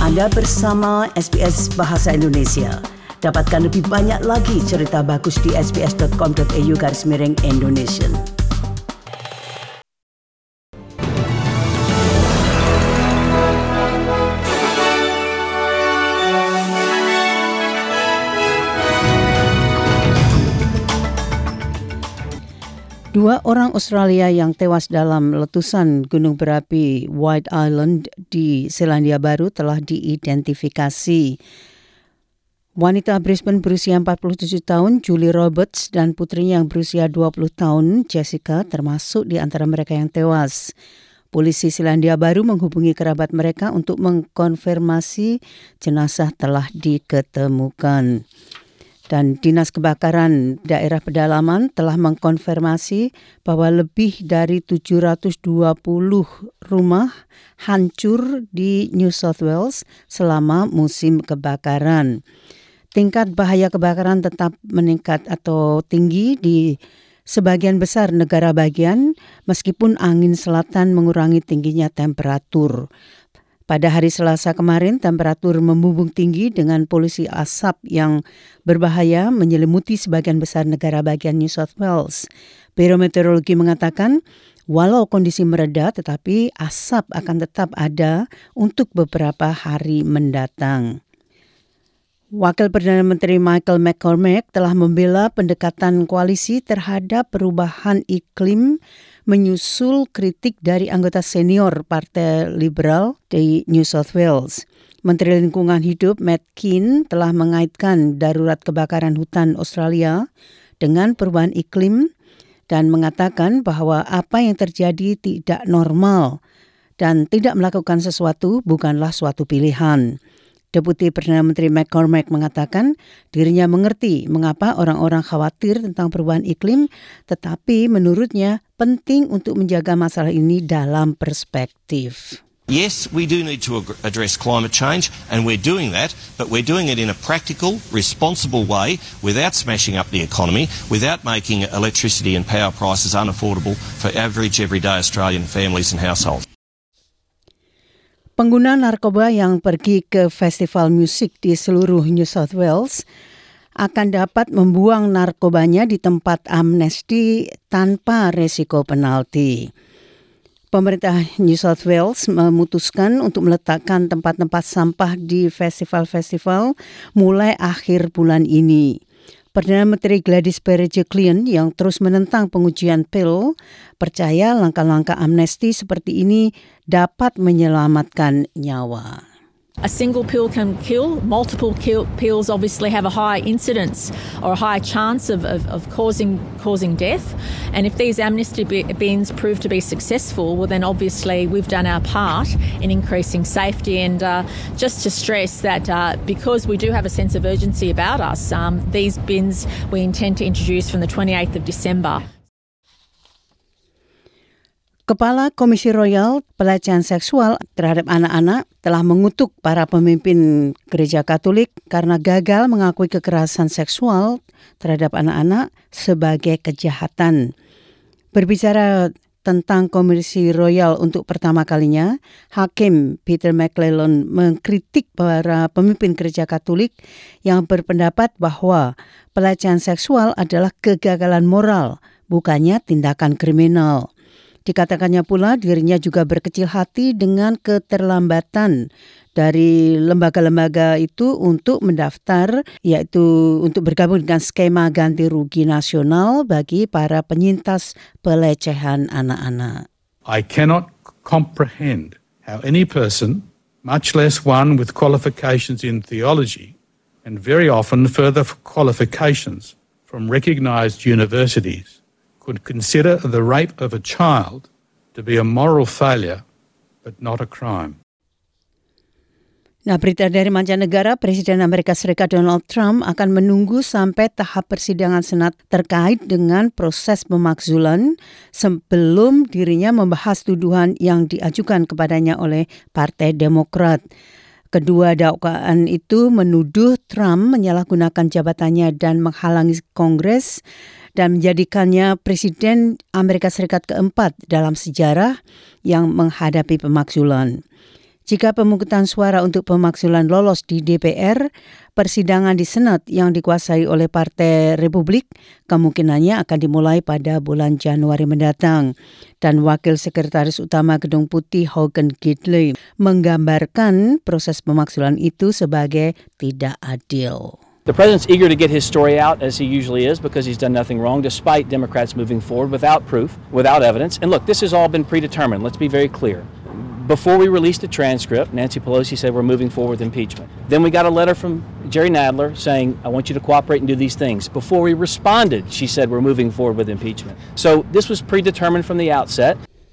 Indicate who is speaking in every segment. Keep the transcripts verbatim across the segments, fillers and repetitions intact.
Speaker 1: Anda bersama S B S Bahasa Indonesia. Dapatkan lebih banyak lagi cerita bagus di sbs.com.au garis miring Indonesia. Dua orang Australia yang tewas dalam letusan gunung berapi White Island di Selandia Baru telah diidentifikasi. Wanita Brisbane berusia empat puluh tujuh tahun, Julie Roberts, dan putrinya yang berusia dua puluh tahun, Jessica, termasuk di antara mereka yang tewas. Polisi Selandia Baru menghubungi kerabat mereka untuk mengkonfirmasi jenazah telah diketemukan. Dan Dinas Kebakaran Daerah Pedalaman telah mengkonfirmasi bahwa lebih dari tujuh ratus dua puluh rumah hancur di New South Wales selama musim kebakaran. Tingkat bahaya kebakaran tetap meningkat atau tinggi di sebagian besar negara bagian meskipun angin selatan mengurangi tingginya temperatur. Pada hari Selasa kemarin, temperatur membumbung tinggi dengan polusi asap yang berbahaya menyelimuti sebagian besar negara bagian New South Wales. Biro Meteorologi mengatakan, walau kondisi mereda, tetapi asap akan tetap ada untuk beberapa hari mendatang. Wakil Perdana Menteri Michael McCormack telah membela pendekatan koalisi terhadap perubahan iklim menyusul kritik dari anggota senior Partai Liberal di New South Wales. Menteri Lingkungan Hidup Matt Kean telah mengaitkan darurat kebakaran hutan Australia dengan perubahan iklim dan mengatakan bahwa apa yang terjadi tidak normal dan tidak melakukan sesuatu bukanlah suatu pilihan. Deputi Perdana Menteri McCormack mengatakan dirinya mengerti mengapa orang-orang khawatir tentang perubahan iklim, tetapi menurutnya penting untuk menjaga masalah ini dalam perspektif.
Speaker 2: Yes, we do need to address climate change, and we're doing that, but we're doing it in a practical, responsible way without smashing up the economy, without making electricity and power prices unaffordable for average, everyday Australian families and households.
Speaker 1: Pengguna narkoba yang pergi ke festival musik di seluruh New South Wales akan dapat membuang narkobanya di tempat amnesti tanpa resiko penalti. Pemerintah New South Wales memutuskan untuk meletakkan tempat-tempat sampah di festival-festival mulai akhir bulan ini. Perdana Menteri Gladys Berejiklian yang terus menentang pengujian pil percaya langkah-langkah amnesti seperti ini dapat menyelamatkan nyawa.
Speaker 3: A single pill can kill. Multiple kill, pills obviously have a high incidence or a high chance of, of, of causing causing death. And if these amnesty bins prove to be successful, well then obviously we've done our part in increasing safety. And uh, just to stress that uh, because we do have a sense of urgency about us, um, these bins we intend to introduce from the twenty-eighth of December.
Speaker 1: Kepala Komisi Royal Pelecehan Seksual terhadap Anak-anak telah mengutuk para pemimpin Gereja Katolik karena gagal mengakui kekerasan seksual terhadap anak-anak sebagai kejahatan. Berbicara tentang Komisi Royal untuk pertama kalinya, Hakim Peter McClellan mengkritik para pemimpin Gereja Katolik yang berpendapat bahwa pelecehan seksual adalah kegagalan moral, bukannya tindakan kriminal. Dikatakannya pula dirinya juga berkecil hati dengan keterlambatan dari lembaga-lembaga itu untuk mendaftar, yaitu untuk bergabung dengan skema ganti rugi nasional bagi para penyintas pelecehan anak-anak.
Speaker 4: I cannot comprehend how any person, much less one with qualifications in theology, and very often further qualifications from recognized universities, could consider the rape of a child to be a moral failure but not a crime.
Speaker 1: Nah, berita dari mancanegara, Presiden Amerika Serikat Donald Trump akan menunggu sampai tahap persidangan Senat terkait dengan proses pemakzulan sebelum dirinya membahas tuduhan yang diajukan kepadanya oleh Partai Demokrat. Kedua dakwaan itu menuduh Trump menyalahgunakan jabatannya dan menghalangi Kongres dan menjadikannya Presiden Amerika Serikat keempat dalam sejarah yang menghadapi pemakzulan. Jika pemungutan suara untuk pemakzulan lolos di D P R, persidangan di Senat yang dikuasai oleh Partai Republik kemungkinannya akan dimulai pada bulan Januari mendatang. Dan Wakil Sekretaris Utama Gedung Putih Hogan Gidley menggambarkan proses pemakzulan itu sebagai tidak adil.
Speaker 5: The president's eager to get his story out, as he usually is, because he's done nothing wrong, despite Democrats moving forward without proof, without evidence. And look, this has all been predetermined. Let's be very clear. Before we released the transcript, Nancy Pelosi said we're moving forward with impeachment. Then we got a letter from Jerry Nadler saying, I want you to cooperate and do these things. Before we responded, she said we're moving forward with impeachment. So this was predetermined from the outset.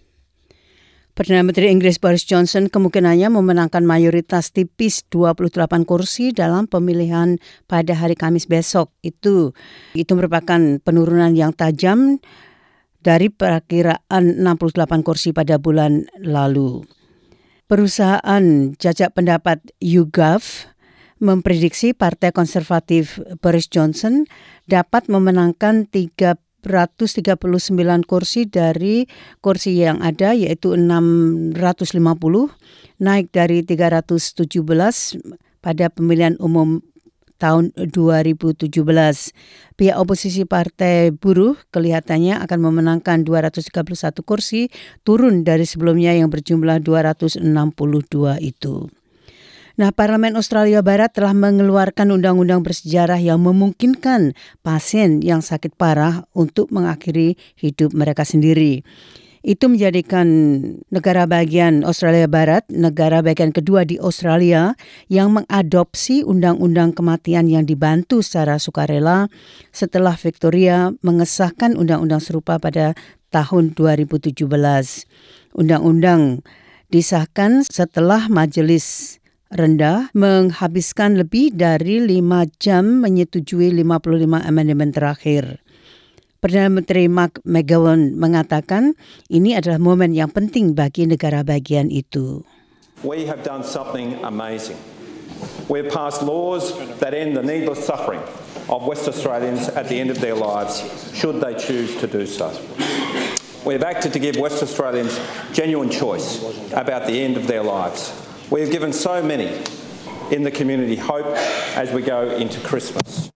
Speaker 1: Perdana Menteri Inggris Boris Johnson kemungkinannya memenangkan mayoritas tipis dua puluh delapan kursi dalam pemilihan pada hari Kamis besok. Itu itu merupakan penurunan yang tajam dari perakiraan enam puluh delapan kursi pada bulan lalu. Perusahaan jajak pendapat YouGov memprediksi Partai Konservatif Boris Johnson dapat memenangkan tiga ratus tiga puluh sembilan kursi dari kursi yang ada, yaitu enam ratus lima puluh, naik dari tiga ratus tujuh belas pada pemilihan umum tahun dua ribu tujuh belas. Pihak oposisi Partai Buruh kelihatannya akan memenangkan dua ratus tiga puluh satu kursi, turun dari sebelumnya yang berjumlah dua ratus enam puluh dua itu. Nah, Parlemen Australia Barat telah mengeluarkan undang-undang bersejarah yang memungkinkan pasien yang sakit parah untuk mengakhiri hidup mereka sendiri. Itu menjadikan negara bagian Australia Barat, negara bagian kedua di Australia yang mengadopsi undang-undang kematian yang dibantu secara sukarela setelah Victoria mengesahkan undang-undang serupa pada tahun dua ribu tujuh belas. Undang-undang disahkan setelah majelis rendah menghabiskan lebih dari lima jam menyetujui lima puluh lima amandemen terakhir. Perdana Menteri Mark McGowan mengatakan ini adalah momen yang penting bagi negara bagian itu.
Speaker 6: We have done something amazing. We've passed laws that end the needless suffering of West Australians at the end of their lives, should they choose to do so. We've acted to give West Australians genuine choice about the end of their lives. We have given so many in the community hope as we go into Christmas.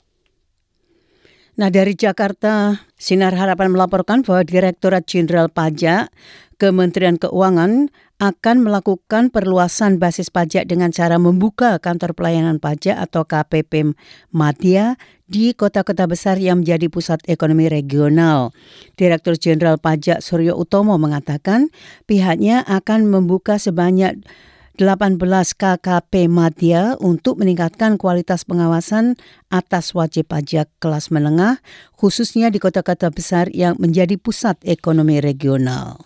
Speaker 1: Nah, dari Jakarta, Sinar Harapan melaporkan bahwa Direktorat Jenderal Pajak Kementerian Keuangan akan melakukan perluasan basis pajak dengan cara membuka kantor pelayanan pajak atau K P P Madya di kota-kota besar yang menjadi pusat ekonomi regional. Direktur Jenderal Pajak Suryo Utomo mengatakan pihaknya akan membuka sebanyak delapan belas K K P Madya untuk meningkatkan kualitas pengawasan atas wajib pajak kelas menengah, khususnya di kota-kota besar yang menjadi pusat ekonomi regional.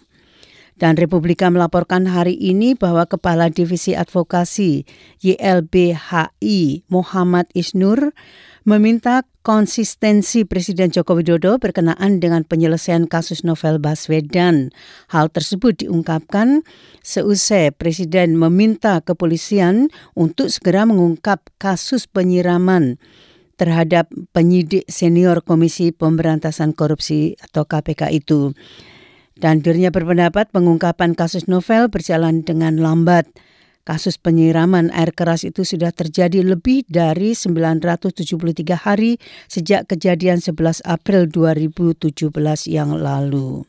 Speaker 1: Dan Republika melaporkan hari ini bahwa Kepala Divisi Advokasi Y L B H I Muhammad Isnur meminta konsistensi Presiden Joko Widodo berkenaan dengan penyelesaian kasus Novel Baswedan. Hal tersebut diungkapkan seusai Presiden meminta kepolisian untuk segera mengungkap kasus penyiraman terhadap penyidik senior Komisi Pemberantasan Korupsi atau K P K itu. Dan dirinya berpendapat pengungkapan kasus Novel berjalan dengan lambat. Kasus penyiraman air keras itu sudah terjadi lebih dari sembilan ratus tujuh puluh tiga hari sejak kejadian sebelas April dua ribu tujuh belas yang lalu.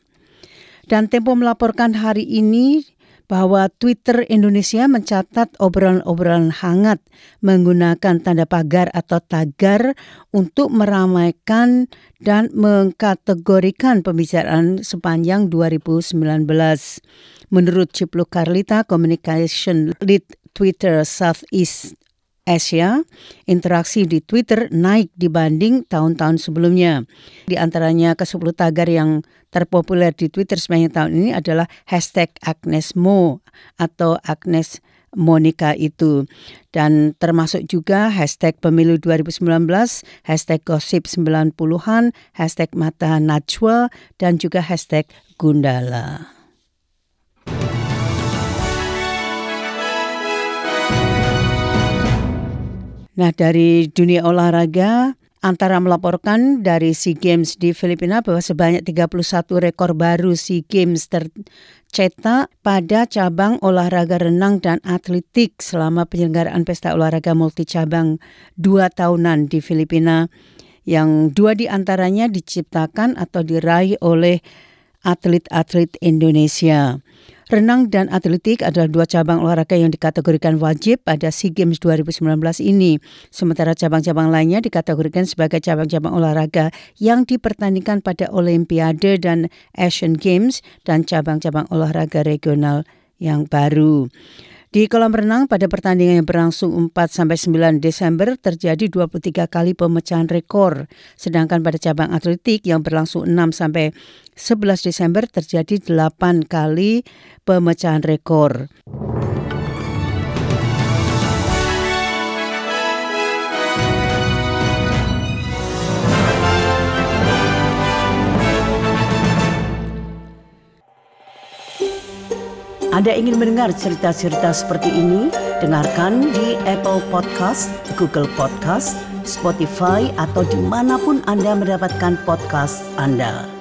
Speaker 1: Dan Tempo melaporkan hari ini bahwa Twitter Indonesia mencatat obrolan-obrolan hangat menggunakan tanda pagar atau tagar untuk meramaikan dan mengkategorikan pembicaraan sepanjang dua ribu sembilan belas. Menurut Cipluk Karlita, Communication Lead Twitter Southeast Asia, interaksi di Twitter naik dibanding tahun-tahun sebelumnya. Di antaranya ke sepuluh tagar yang terpopuler di Twitter sepanjang tahun ini adalah hashtag Agnes Mo atau Agnes Monica itu. Dan termasuk juga hashtag Pemilu dua ribu sembilan belas, hashtag Gosip sembilan puluhan, hashtag Mata Najwa, dan juga hashtag Gundala. Nah, dari dunia olahraga, Antara melaporkan dari SEA Games di Filipina bahwa sebanyak tiga puluh satu rekor baru SEA Games tercetak pada cabang olahraga renang dan atletik selama penyelenggaraan pesta olahraga multicabang dua tahunan di Filipina, yang dua di antaranya diciptakan atau diraih oleh atlet-atlet Indonesia. Renang dan atletik adalah dua cabang olahraga yang dikategorikan wajib pada SEA Games dua ribu sembilan belas ini. Sementara cabang-cabang lainnya dikategorikan sebagai cabang-cabang olahraga yang dipertandingkan pada Olimpiade dan Asian Games dan cabang-cabang olahraga regional yang baru. Di kolam renang pada pertandingan yang berlangsung empat sampai sembilan Desember terjadi dua puluh tiga kali pemecahan rekor. Sedangkan pada cabang atletik yang berlangsung enam sampai sebelas Desember terjadi delapan kali pemecahan rekor.
Speaker 7: Anda ingin mendengar cerita-cerita seperti ini? Dengarkan di Apple Podcast, Google Podcast, Spotify, atau dimanapun Anda mendapatkan podcast Anda.